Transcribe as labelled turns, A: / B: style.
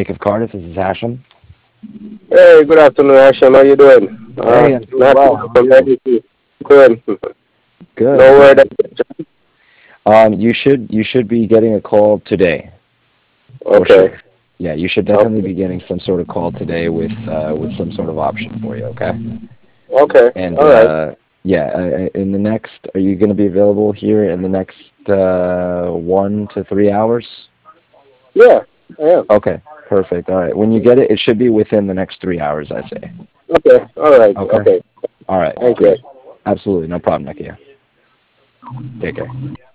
A: Bank of Cardiff. This is Hashem.
B: Hey, good afternoon, Hashem. How you doing?
A: Hey, I'm doing
B: Not
A: well. How are
B: from
A: you?
B: anything. Good.
A: Good,
B: No word.
A: good. You should be getting a call today for
B: Okay.
A: sure. Yeah, you should definitely
B: Okay.
A: be getting some sort of call today with some sort of option for you. Okay.
B: Okay.
A: And
B: All right.
A: yeah, in the next, are you going to be available here in the next 1 to 3 hours?
B: Yeah, I am.
A: Okay, perfect. All right. When you get it, it should be within the next 3 hours, I say.
B: Okay. All right.
A: Okay.
B: Okay.
A: All right.
B: Thank you.
A: Great. Absolutely, no problem, Nakia. Take care.